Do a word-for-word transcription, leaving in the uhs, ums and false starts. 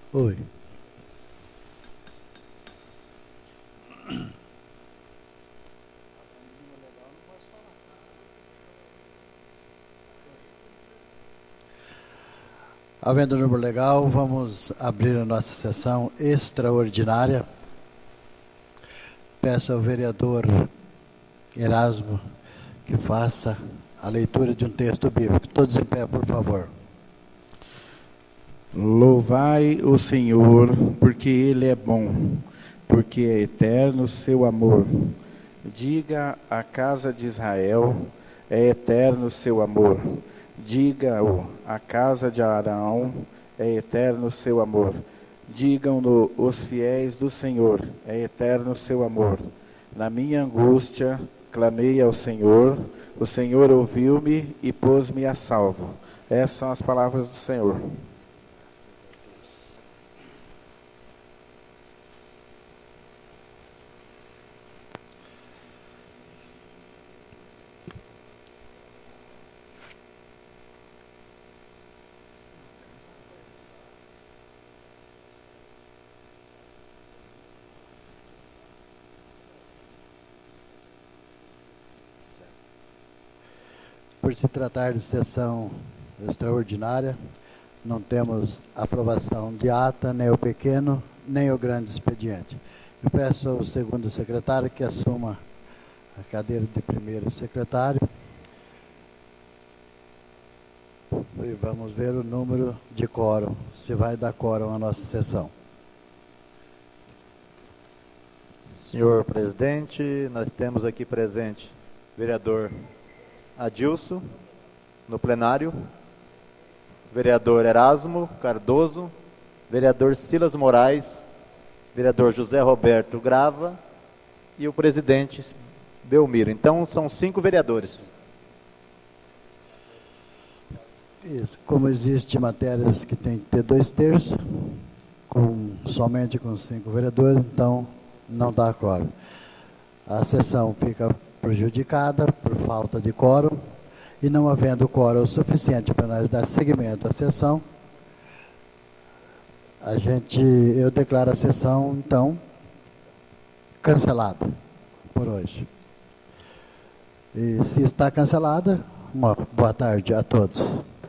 Oi. Havendo número legal, vamos abrir a nossa sessão extraordinária. Peço ao vereador Erasmo que faça a leitura de um texto bíblico. Todos em pé, por favor. Louvai o Senhor, porque Ele é bom, porque é eterno o seu amor. Diga à casa de Israel, é eterno o seu amor. Diga-o à casa de Arão, é eterno o seu amor. Digam-no os fiéis do Senhor, é eterno o seu amor. Na minha angústia, clamei ao Senhor, o Senhor ouviu-me e pôs-me a salvo. Essas são as palavras do Senhor. Por se tratar de sessão extraordinária, não temos aprovação de ata, nem o pequeno, nem o grande expediente. Eu peço ao segundo secretário que assuma a cadeira de primeiro secretário. E vamos ver o número de quórum, se vai dar quórum à nossa sessão. Senhor presidente, nós temos aqui presente o vereador Adilson, no plenário, vereador Erasmo Cardoso, vereador Silas Moraes, vereador José Roberto Grava e o presidente Belmiro. Então, são cinco vereadores. Isso. Como existem matérias que tem que ter dois terços, com, somente com cinco vereadores, então não dá quórum. A sessão fica prejudicada por falta de quórum, e não havendo quórum suficiente para nós dar seguimento à sessão, a gente, eu declaro a sessão, então, cancelada por hoje. E se está cancelada, uma boa tarde a todos.